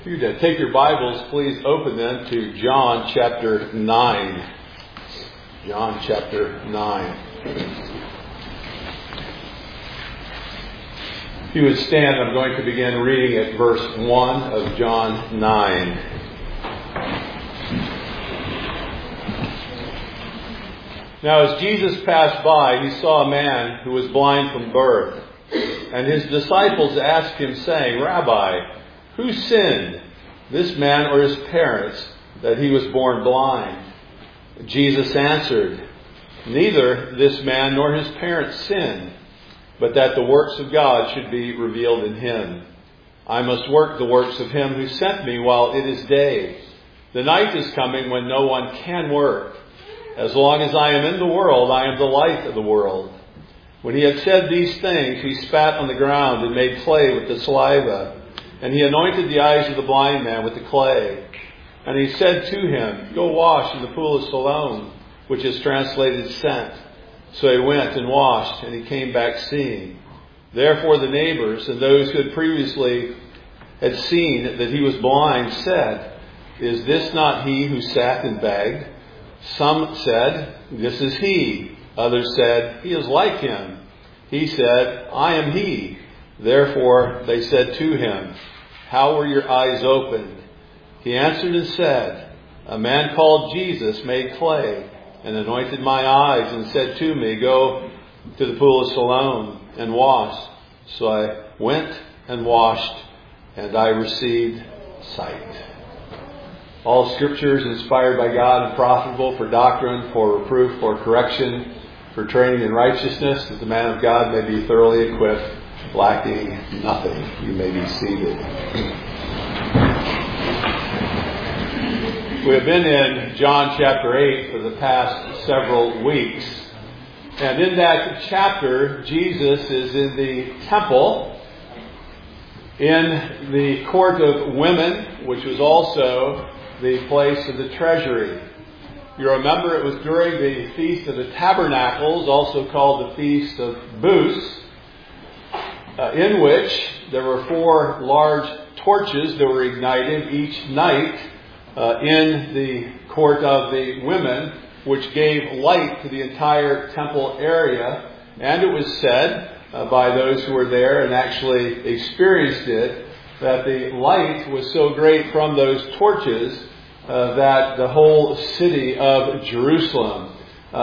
If you'd take your Bibles, please open them to John chapter 9. John chapter 9. If you would stand, I'm going to begin reading at verse 1 of John 9. Now as Jesus passed by, he saw a man who was blind from birth. And his disciples asked him, saying, Rabbi, who sinned, this man or his parents, that he was born blind? Jesus answered, neither this man nor his parents sinned, but that the works of God should be revealed in him. I must work the works of him who sent me while it is day. The night is coming when no one can work. As long as I am in the world, I am the light of the world. When he had said these things, he spat on the ground and made clay with the saliva. And he anointed the eyes of the blind man with the clay. And he said to him, go wash in the pool of Siloam, which is translated sent. So he went and washed, and he came back seeing. Therefore the neighbors and those who had previously had seen that he was blind said, is this not he who sat and begged? Some said, this is he. Others said, he is like him. He said, I am he. Therefore they said to him, how were your eyes opened? He answered and said, a man called Jesus made clay and anointed my eyes and said to me, go to the pool of Siloam and wash. So I went and washed, and I received sight. All Scripture is inspired by God and profitable for doctrine, for reproof, for correction, for training in righteousness, that the man of God may be thoroughly equipped, lacking nothing. You may be seated. We have been in John chapter 8 for the past several weeks. And in that chapter, Jesus is in the temple, in the court of women, which was also the place of the treasury. You remember it was during the Feast of the Tabernacles, also called the Feast of Booths, in which there were 4 large torches that were ignited each night in the court of the women, which gave light to the entire temple area. And it was said by those who were there and actually experienced it, that the light was so great from those torches that the whole city of Jerusalem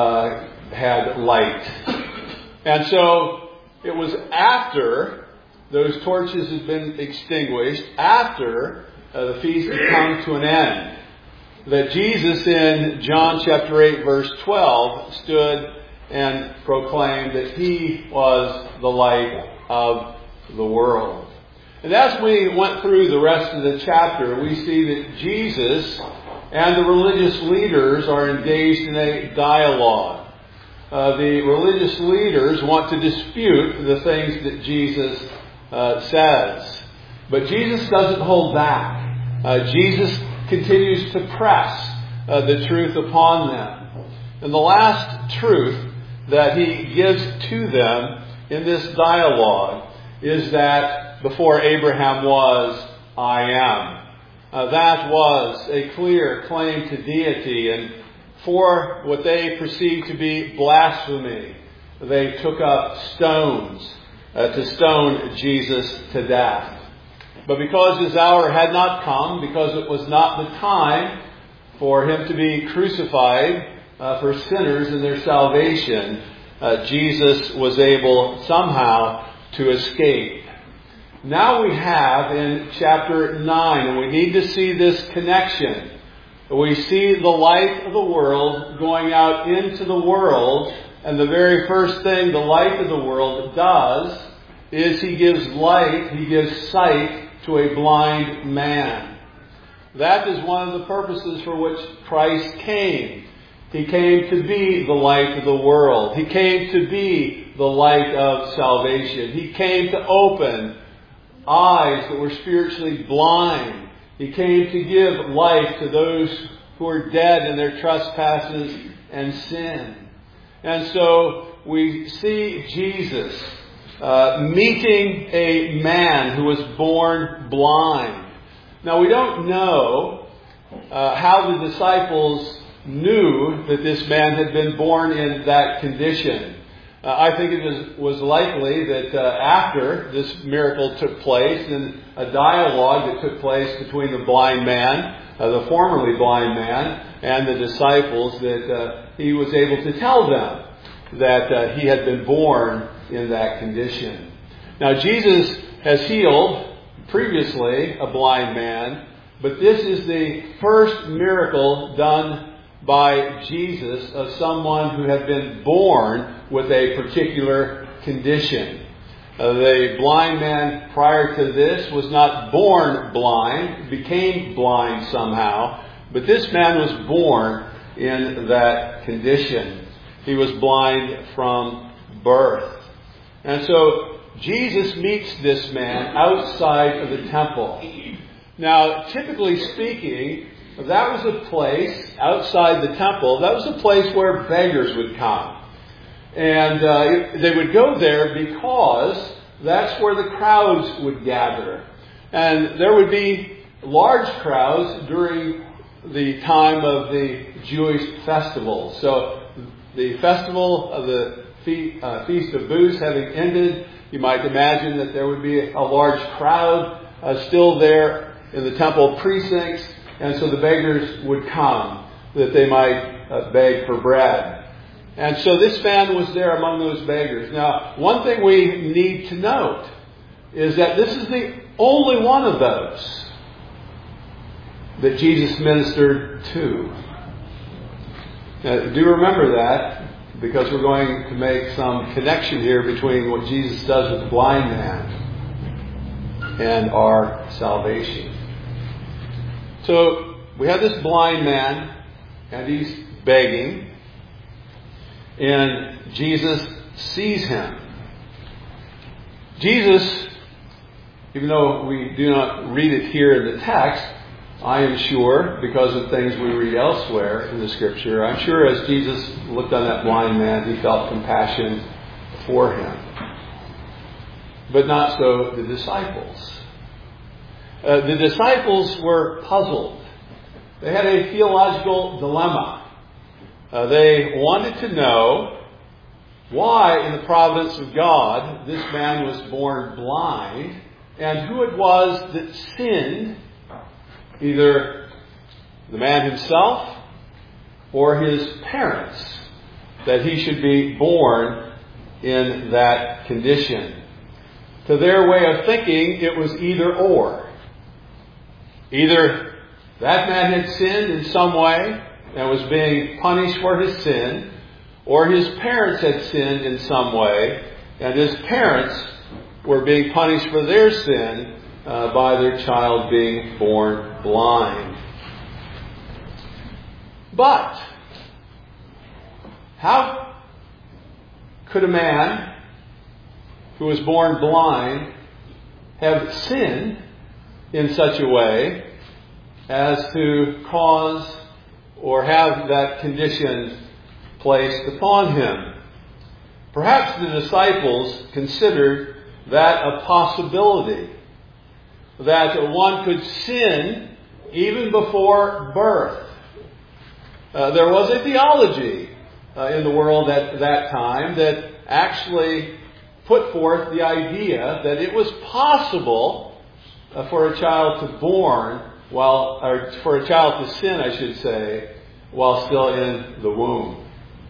had light. And so it was after those torches had been extinguished, after the feast had come to an end, that Jesus in John chapter 8 verse 12 stood and proclaimed that he was the light of the world. And as we went through the rest of the chapter, we see that Jesus and the religious leaders are engaged in a dialogue. The religious leaders want to dispute the things that Jesus says. But Jesus doesn't hold back. Jesus continues to press the truth upon them. And the last truth that he gives to them in this dialogue is that before Abraham was, I am. That was a clear claim to deity, and for what they perceived to be blasphemy, they took up stones to stone Jesus to death. But because his hour had not come, because it was not the time for him to be crucified for sinners and their salvation, Jesus was able somehow to escape. Now we have in chapter 9, and we need to see this connection. We see the light of the world going out into the world, and the very first thing the light of the world does is he gives light, he gives sight to a blind man. That is one of the purposes for which Christ came. He came to be the light of the world. He came to be the light of salvation. He came to open eyes that were spiritually blind. He came to give life to those who are dead in their trespasses and sin. And so we see Jesus meeting a man who was born blind. Now, we don't know how the disciples knew that this man had been born in that condition. I think it was likely that after this miracle took place, in a dialogue that took place between the blind man, the formerly blind man, and the disciples, that he was able to tell them that he had been born in that condition. Now, Jesus has healed previously a blind man, but this is the first miracle done by Jesus of someone who had been born with a particular condition. The blind man prior to this was not born blind, became blind somehow, but this man was born in that condition. He was blind from birth. And so Jesus meets this man outside of the temple. Now, typically speaking, that was a place outside the temple, that was a place where beggars would come. And they would go there because that's where the crowds would gather. And there would be large crowds during the time of the Jewish festival. So the festival of the Feast of Booths having ended, you might imagine that there would be a large crowd still there in the temple precincts. And so the beggars would come that they might beg for bread. And so this man was there among those beggars. Now, one thing we need to note is that this is the only one of those that Jesus ministered to. Now, do remember that, because we're going to make some connection here between what Jesus does with the blind man and our salvation. So we have this blind man, and he's begging. And Jesus sees him. Jesus, even though we do not read it here in the text, I am sure, because of things we read elsewhere in the Scripture, I'm sure as Jesus looked on that blind man, he felt compassion for him. But not so the disciples. The disciples were puzzled. They had a theological dilemma. They wanted to know why, in the providence of God, this man was born blind, and who it was that sinned, either the man himself or his parents, that he should be born in that condition. To their way of thinking, it was either or. Either that man had sinned in some way and was being punished for his sin, or his parents had sinned in some way, and his parents were being punished for their sin by their child being born blind. But how could a man who was born blind have sinned in such a way as to cause or have that condition placed upon him? Perhaps the disciples considered that a possibility, that one could sin even before birth. There was a theology in the world at that time that actually put forth the idea that it was possible for a child to for a child to sin, I should say, while still in the womb.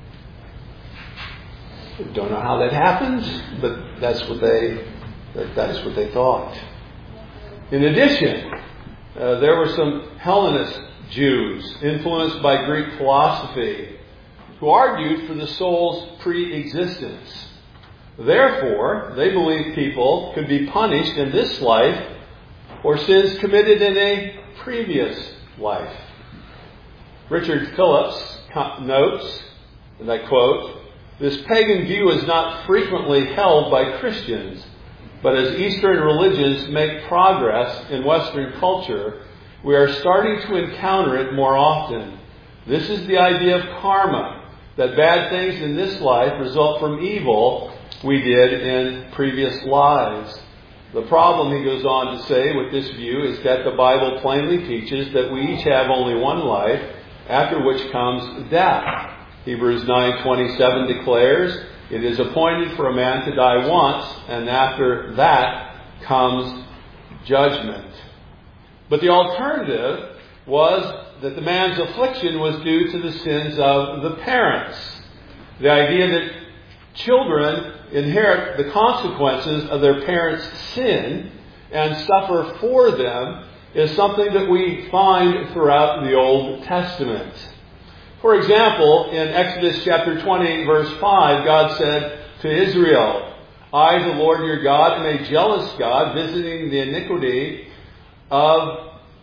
Don't know how that happens, but that's what they thought. In addition, there were some Hellenist Jews influenced by Greek philosophy who argued for the soul's pre-existence. Therefore, they believed people could be punished in this life for sins committed in a previous life. Richard Phillips notes, and I quote, "This pagan view is not frequently held by Christians, but as Eastern religions make progress in Western culture, we are starting to encounter it more often. This is the idea of karma, that bad things in this life result from evil we did in previous lives. The problem, he goes on to say, with this view is that the Bible plainly teaches that we each have only one life, after which comes death. Hebrews 9:27 declares, "It is appointed for a man to die once, and after that comes judgment." But the alternative was that the man's affliction was due to the sins of the parents. The idea that children inherit the consequences of their parents' sin and suffer for them is something that we find throughout the Old Testament. For example, in Exodus chapter 20, verse 5, God said to Israel, "I, the Lord your God, am a jealous God, visiting the iniquity of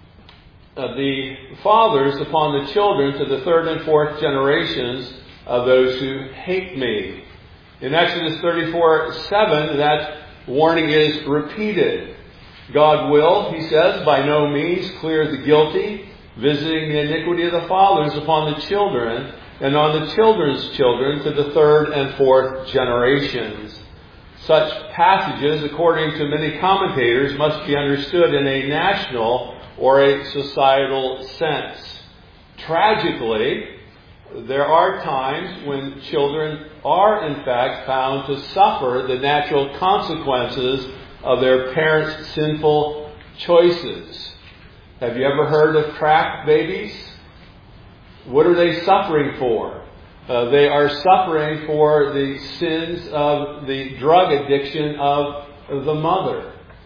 the fathers upon the children to the third and fourth generations of those who hate me." In Exodus 34:7, that warning is repeated. God will, he says, by no means clear the guilty, visiting the iniquity of the fathers upon the children and on the children's children to the third and fourth generations. Such passages, according to many commentators, must be understood in a national or a societal sense. Tragically, there are times when children are in fact found to suffer the natural consequences of their parents' sinful choices. Have you ever heard of crack babies? What are they suffering for? They are suffering for the sins of the drug addiction of the mother.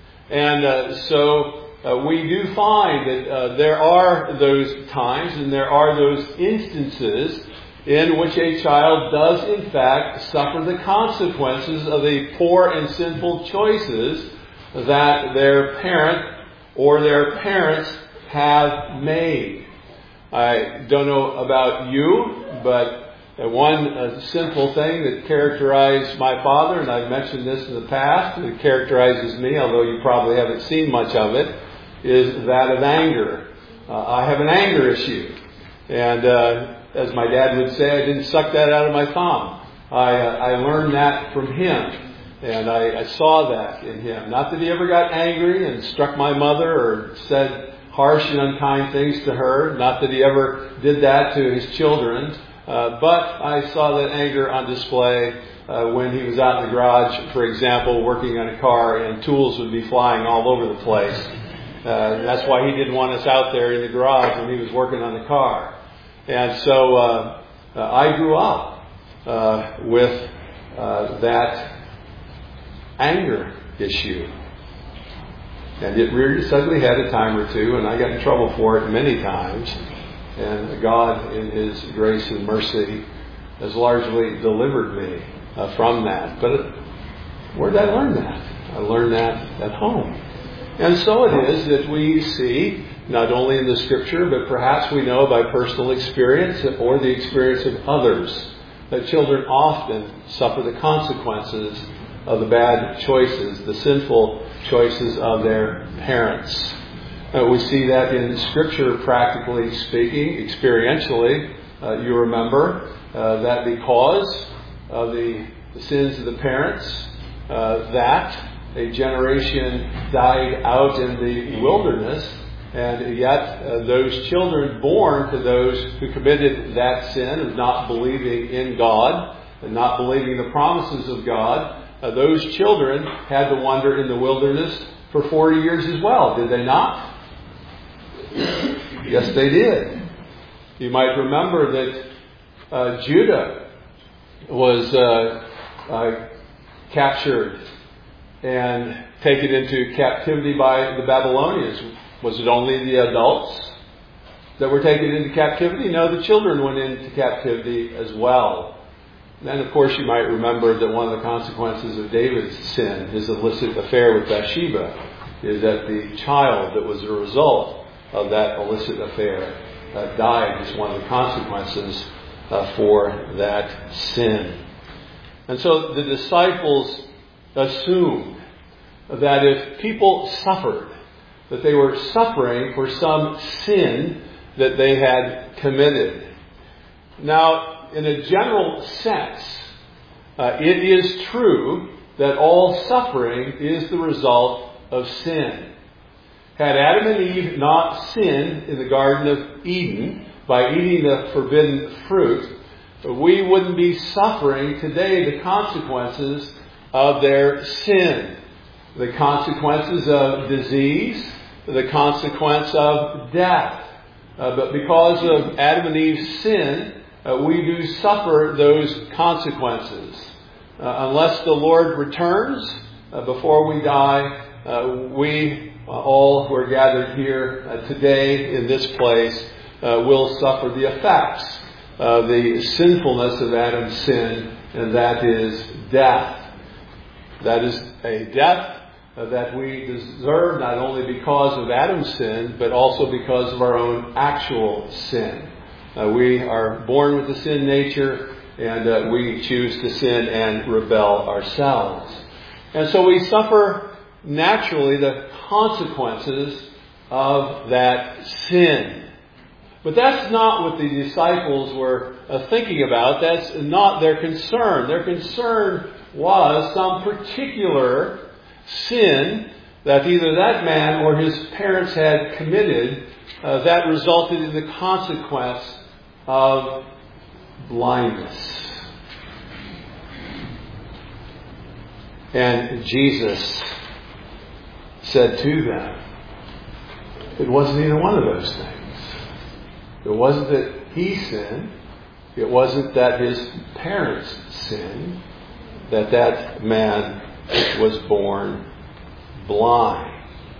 And so we do find that there are those times and there are those instances in which a child does in fact suffer the consequences of the poor and sinful choices that their parent or their parents have made. I don't know about you, but one simple thing that characterized my father, and I've mentioned this in the past, and it characterizes me, although you probably haven't seen much of it, is that of anger. I have an anger issue. And as my dad would say, I didn't suck that out of my thumb. I learned that from him. And I saw that in him. Not that he ever got angry and struck my mother or said harsh and unkind things to her. Not that he ever did that to his children. But I saw that anger on display when he was out in the garage, for example, working on a car, and tools would be flying all over the place. That's why he didn't want us out there in the garage when he was working on the car. And so I grew up with that anger issue. And it reared its ugly head a time or two, and I got in trouble for it many times. And God, in His grace and mercy, has largely delivered me from that. But where did I learn that? I learned that at home. And so it is that we see, not only in the Scripture, but perhaps we know by personal experience or the experience of others, that children often suffer the consequences of the bad choices, the sinful choices of their parents. We see that in Scripture, practically speaking, experientially. You remember that because of the sins of the parents, that a generation died out in the wilderness, and yet those children born to those who committed that sin of not believing in God and not believing the promises of God, those children had to wander in the wilderness for 40 years as well, did they not? Yes, they did. You might remember that Judah was captured and taken into captivity by the Babylonians. Was it only the adults that were taken into captivity? No, the children went into captivity as well. And of course you might remember that one of the consequences of David's sin, his illicit affair with Bathsheba, is that the child that was a result of that illicit affair died as one of the consequences for that sin. And so the disciples assumed that if people suffered, that they were suffering for some sin that they had committed. Now, in a general sense, it is true that all suffering is the result of sin. Had Adam and Eve not sinned in the Garden of Eden by eating the forbidden fruit, we wouldn't be suffering today the consequences of their sin. The consequences of disease, the consequence of death. But because of Adam and Eve's sin, we do suffer those consequences. Unless the Lord returns before we die, we all who are gathered here today in this place will suffer the effects of the sinfulness of Adam's sin, and that is death. That is a death that we deserve not only because of Adam's sin, but also because of our own actual sin. We are born with the sin nature, and we choose to sin and rebel ourselves. And so we suffer naturally the consequences of that sin. But that's not what the disciples were thinking about. That's not their concern. Their concern was some particular sin that either that man or his parents had committed that resulted in the consequence of blindness. And Jesus said to them, it wasn't either one of those things. It wasn't that he sinned. It wasn't that his parents sinned. That man was born blind.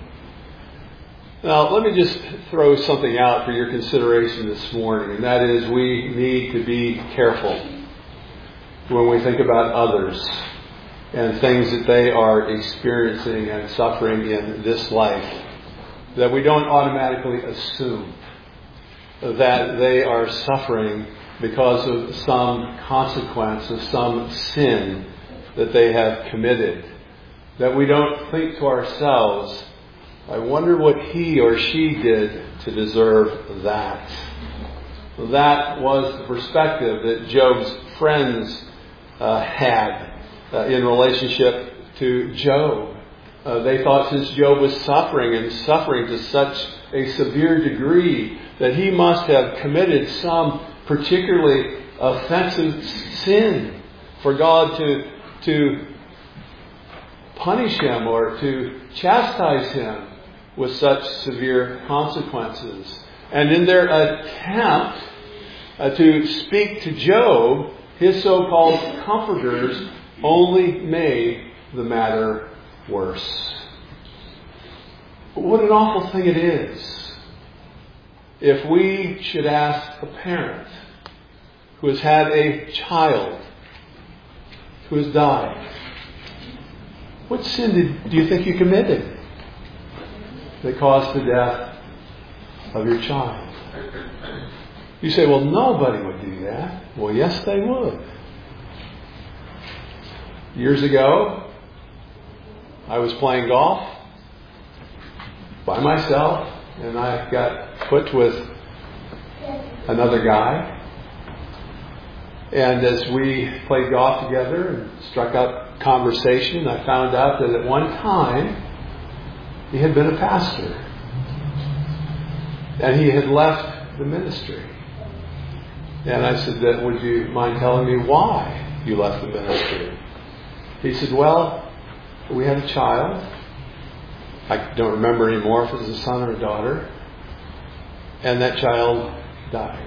Now, let me just throw something out for your consideration this morning, and that is we need to be careful when we think about others and things that they are experiencing and suffering in this life, that we don't automatically assume that they are suffering because of some consequence of some sin that they have committed. That we don't think to ourselves, I wonder what he or she did to deserve that. That was the perspective that Job's friends had in relationship to Job. They thought since Job was suffering to such a severe degree that he must have committed some particularly offensive sin for God to punish him or to chastise him with such severe consequences. And in their attempt to speak to Job, his so-called comforters only made the matter worse. What an awful thing it is if we should ask a parent who has had a child who has died, what sin do you think you committed that caused the death of your child? You say, well, nobody would do that. Well, yes, they would. Years ago, I was playing golf by myself, and I got put with another guy. And as we played golf together and struck up conversation, I found out that at one time he had been a pastor. And he had left the ministry. And I said, would you mind telling me why you left the ministry? He said, well, we had a child. I don't remember anymore if it was a son or a daughter. And that child died.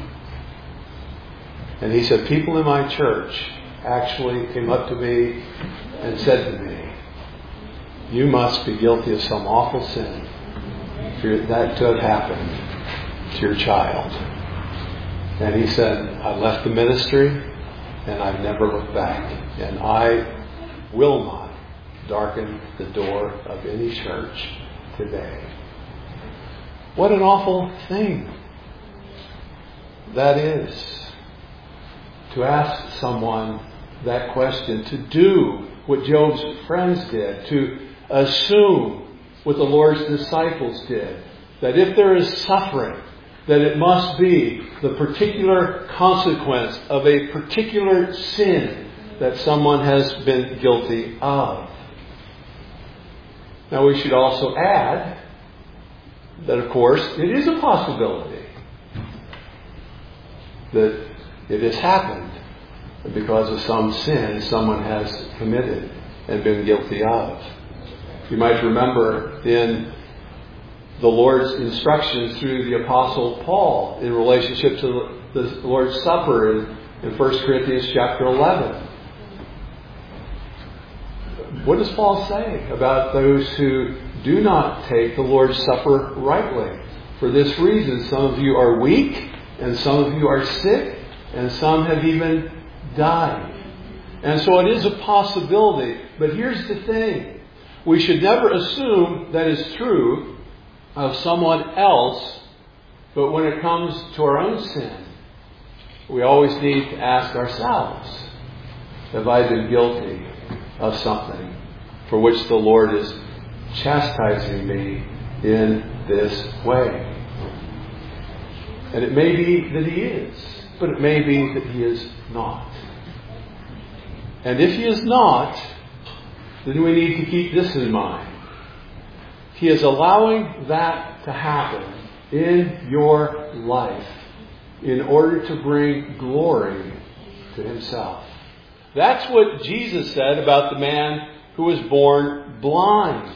And he said, people in my church actually came up to me and said to me, you must be guilty of some awful sin for that to have happened to your child. And he said, I left the ministry and I've never looked back. And I will not darken the door of any church today. What an awful thing that is, to ask someone that question, to do what Job's friends did, to assume what the Lord's disciples did, that if there is suffering, that it must be the particular consequence of a particular sin that someone has been guilty of. Now we should also add that, of course, it is a possibility that it has happened because of some sin someone has committed and been guilty of. You might remember in the Lord's instructions through the Apostle Paul in relationship to the Lord's Supper in 1 Corinthians chapter 11. What does Paul say about those who do not take the Lord's Supper rightly? For this reason, some of you are weak, and some of you are sick, and some have even died. And so it is a possibility. But here's the thing. We should never assume that is true of someone else, but when it comes to our own sin, we always need to ask ourselves, have I been guilty of something for which the Lord is chastising me in this way? And it may be that He is, but it may be that He is not. And if He is not, then we need to keep this in mind. He is allowing that to happen in your life in order to bring glory to Himself. That's what Jesus said about the man who was born blind.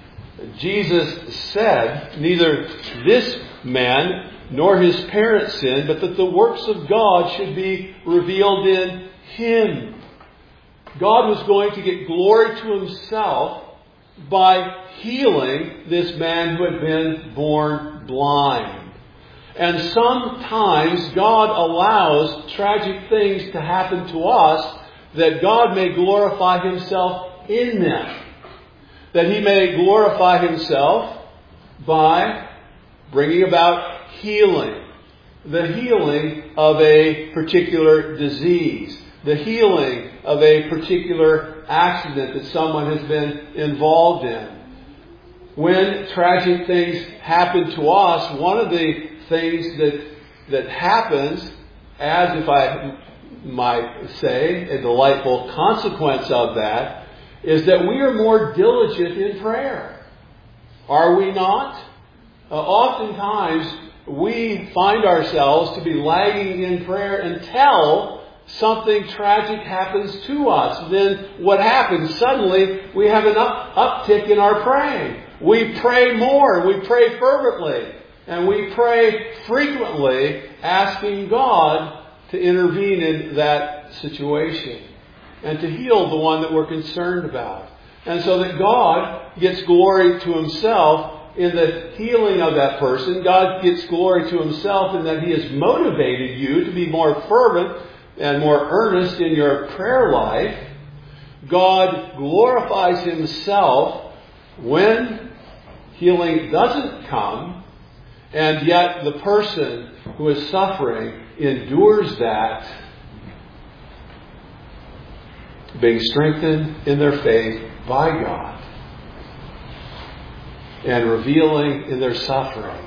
Jesus said, neither this man nor his parents sinned, but that the works of God should be revealed in him. God was going to get glory to Himself by healing this man who had been born blind. And sometimes God allows tragic things to happen to us that God may glorify Himself in them. That He may glorify Himself by bringing about healing. The healing of a particular disease. The healing of a particular accident that someone has been involved in. When tragic things happen to us, one of the things that happens, as if I might say, a delightful consequence of that, is that we are more diligent in prayer. Are we not? Oftentimes, we find ourselves to be lagging in prayer until something tragic happens to us. Then what happens? Suddenly, we have an uptick in our praying. We pray more. We pray fervently. And we pray frequently, asking God to intervene in that situation and to heal the one that we're concerned about. And so that God gets glory to Himself in the healing of that person. God gets glory to Himself in that He has motivated you to be more fervent and more earnest in your prayer life. God glorifies Himself when healing doesn't come, and yet the person who is suffering endures that, being strengthened in their faith by God and revealing in their suffering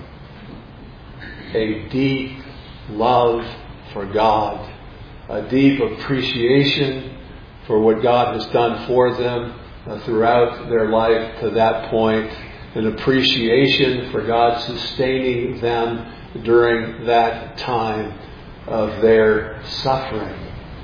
a deep love for God, a deep appreciation for what God has done for them throughout their life to that point, an appreciation for God sustaining them during that time of their suffering.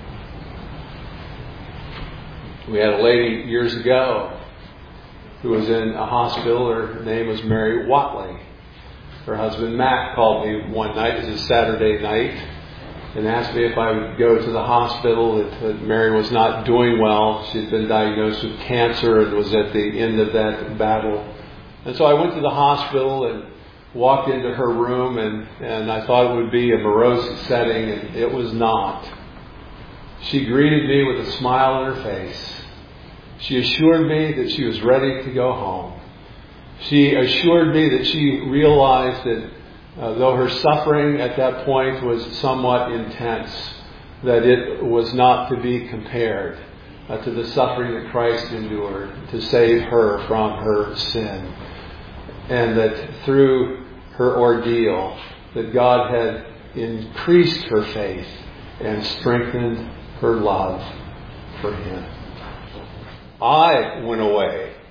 We had a lady years ago who was in a hospital. Her name was Mary Watley. Her husband Matt called me one night. It was a Saturday night, and asked me if I would go to the hospital. That Mary was not doing well. She had been diagnosed with cancer and was at the end of that battle. And so I went to the hospital and walked into her room, and I thought it would be a morose setting, and it was not. She greeted me with a smile on her face. She assured me that she was ready to go home. She assured me that she realized that though her suffering at that point was somewhat intense, that it was not to be compared to the suffering that Christ endured to save her from her sin. And that through her ordeal, that God had increased her faith and strengthened her love for Him. I went away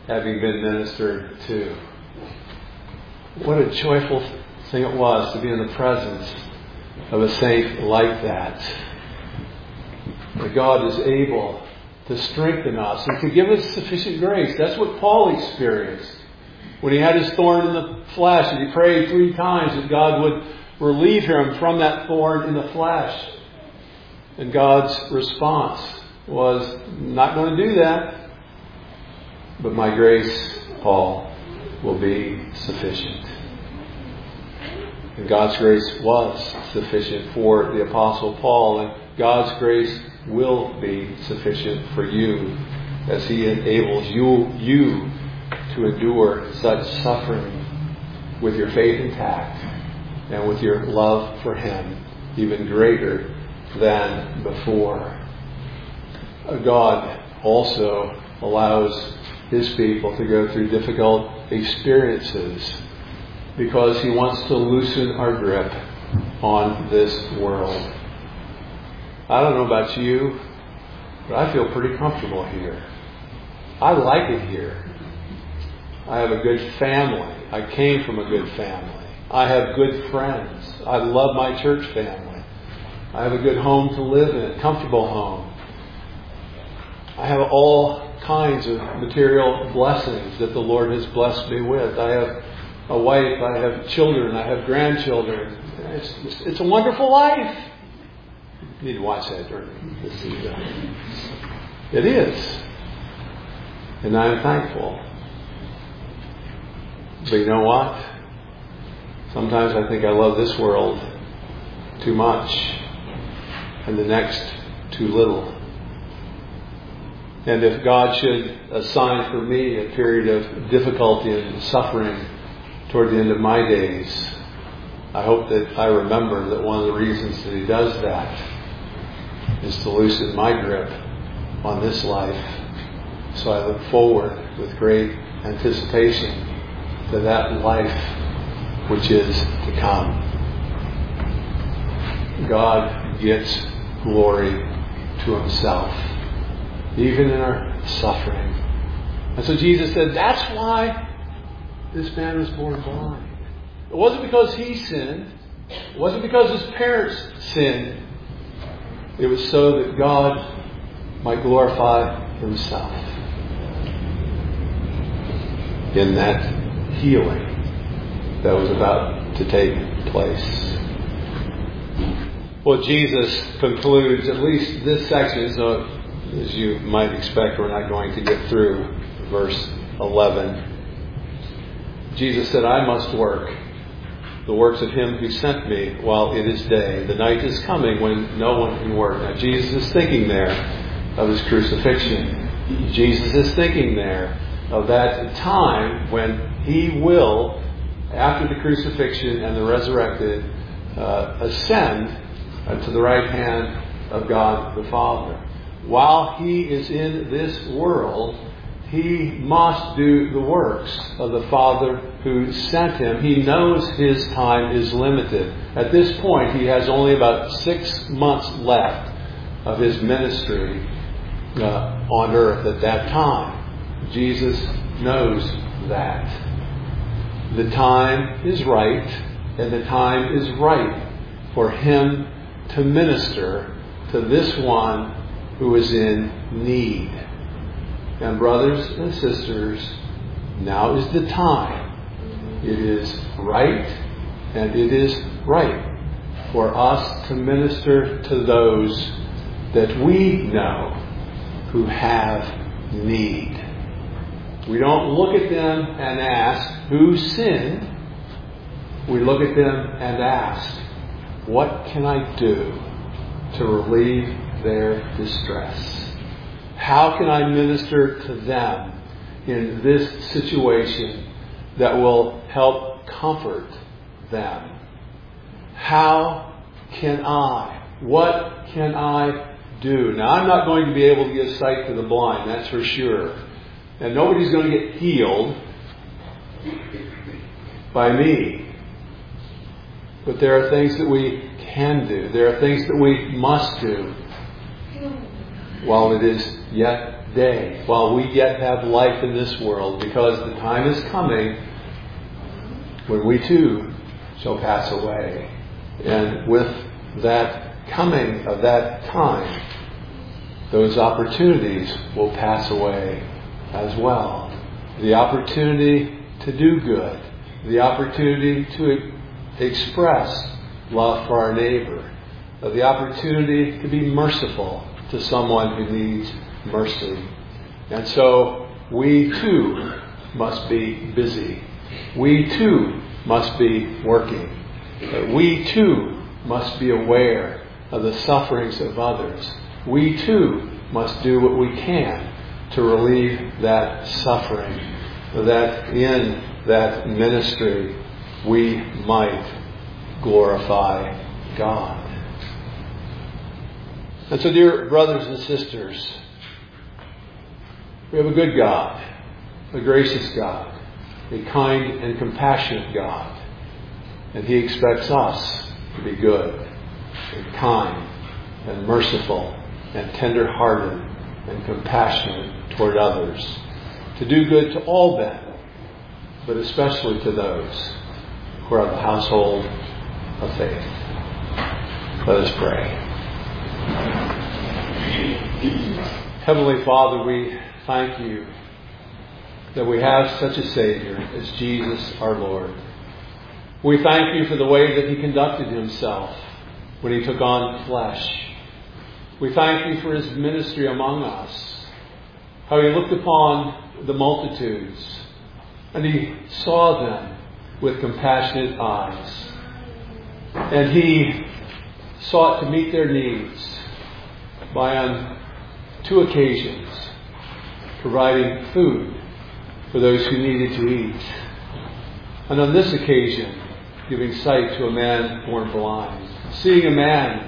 having been ministered to. What a joyful thing it was to be in the presence of a saint like that. That God is able to strengthen us and to give us sufficient grace. That's what Paul experienced when he had his thorn in the flesh, and he prayed 3 times that God would relieve him from that thorn in the flesh. And God's response was, not going to do that. But my grace, Paul, will be sufficient. And God's grace was sufficient for the Apostle Paul, and God's grace will be sufficient for you as He enables you to endure such suffering with your faith intact and with your love for Him even greater than before. God also allows His people to go through difficult experiences because He wants to loosen our grip on this world. I don't know about you, but I feel pretty comfortable here. I like it here. I have a good family. I came from a good family. I have good friends. I love my church family. I have a good home to live in, a comfortable home. I have all kinds of material blessings that the Lord has blessed me with. I have a wife, I have children, I have grandchildren. It's a wonderful life. You need to watch that during this season. It is. And I'm thankful. But you know what? Sometimes I think I love this world too much and the next too little. And if God should assign for me a period of difficulty and suffering toward the end of my days, I hope that I remember that one of the reasons that He does that is to loosen my grip on this life. So I look forward with great anticipation to that life which is to come. God gets glory to Himself, even in our suffering. And so Jesus said, that's why this man was born blind. It wasn't because he sinned. It wasn't because his parents sinned. It was so that God might glorify Himself in that healing that was about to take place. Well, Jesus concludes at least this section, so as you might expect, we're not going to get through verse 11. Jesus said, I must work the works of Him who sent me while it is day. The night is coming when no one can work. Now, Jesus is thinking there of His crucifixion. Jesus is thinking there of that time when He will, after the crucifixion and the resurrected, ascend to the right hand of God the Father. While He is in this world, He must do the works of the Father who sent Him. He knows His time is limited. At this point, He has only about 6 months left of His ministry on earth at that time. Jesus knows that. The time is right, and the time is right for Him to minister to this one who is in need. And brothers and sisters, now is the time. It is right, and it is right for us to minister to those that we know who have need. We don't look at them and ask, who sinned? We look at them and ask, what can I do to relieve their distress? How can I minister to them in this situation that will help comfort them? How can I? What can I do? Now, I'm not going to be able to give sight to the blind, that's for sure. And nobody's going to get healed by me. But there are things that we can do. There are things that we must do while it is yet day while we yet have life in this world, because the time is coming when we too shall pass away. And with that coming of that time, those opportunities will pass away as well. The opportunity to do good, the opportunity to express love for our neighbor, the opportunity to be merciful to someone who needs mercy. And so we too must be busy. We too must be working. We too must be aware of the sufferings of others. We too must do what we can to relieve that suffering, that in that ministry we might glorify God. And so, dear brothers and sisters, we have a good God, a gracious God, a kind and compassionate God. And He expects us to be good and kind and merciful and tender-hearted and compassionate toward others, to do good to all men, but especially to those who are of the household of faith. Let us pray. Heavenly Father, we thank You that we have such a Savior as Jesus our Lord. We thank You for the way that He conducted Himself when He took on flesh. We thank You for His ministry among us, how He looked upon the multitudes and He saw them with compassionate eyes. And He sought to meet their needs by, on 2 occasions, providing food for those who needed to eat. And on this occasion, giving sight to a man born blind. Seeing a man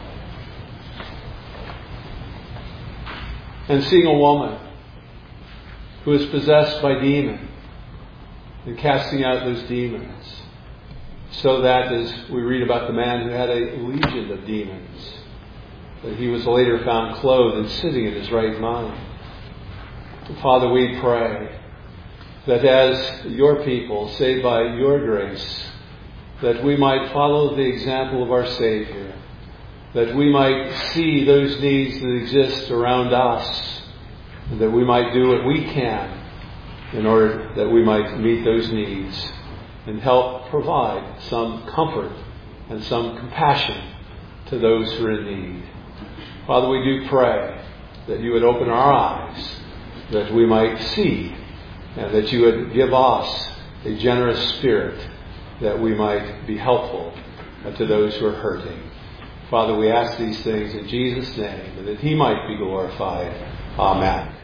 and seeing a woman who is possessed by demons and casting out those demons. So that, as we read about the man who had a legion of demons, that he was later found clothed and sitting in his right mind. Father, we pray that as Your people, saved by Your grace, that we might follow the example of our Savior, that we might see those needs that exist around us, and that we might do what we can in order that we might meet those needs and help provide some comfort and some compassion to those who are in need. Father, we do pray that You would open our eyes, that we might see, and that You would give us a generous spirit, that we might be helpful to those who are hurting. Father, we ask these things in Jesus' name, and that He might be glorified. Amen.